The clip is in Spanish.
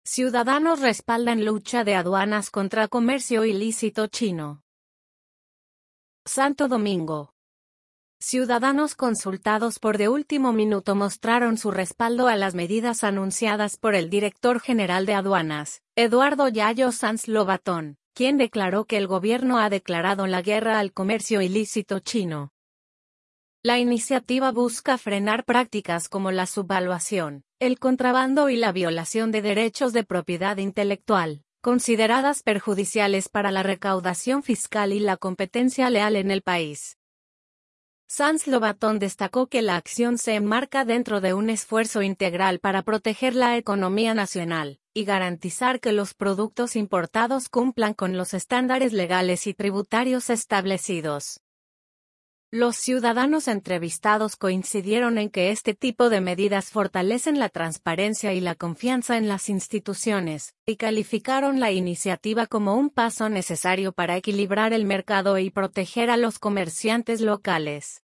Ciudadanos respaldan lucha de aduanas contra comercio ilícito chino. Santo Domingo. Ciudadanos consultados por de último minuto mostraron su respaldo a las medidas anunciadas por el director general de aduanas, Eduardo Yayo Sanz Lobatón, quien declaró que el gobierno ha declarado la guerra al comercio ilícito chino. La iniciativa busca frenar prácticas como la subvaluación, el contrabando y la violación de derechos de propiedad intelectual, consideradas perjudiciales para la recaudación fiscal y la competencia leal en el país. Sanz Lobatón destacó que la acción se enmarca dentro de un esfuerzo integral para proteger la economía nacional y garantizar que los productos importados cumplan con los estándares legales y tributarios establecidos. Los ciudadanos entrevistados coincidieron en que este tipo de medidas fortalecen la transparencia y la confianza en las instituciones, y calificaron la iniciativa como un paso necesario para equilibrar el mercado y proteger a los comerciantes locales.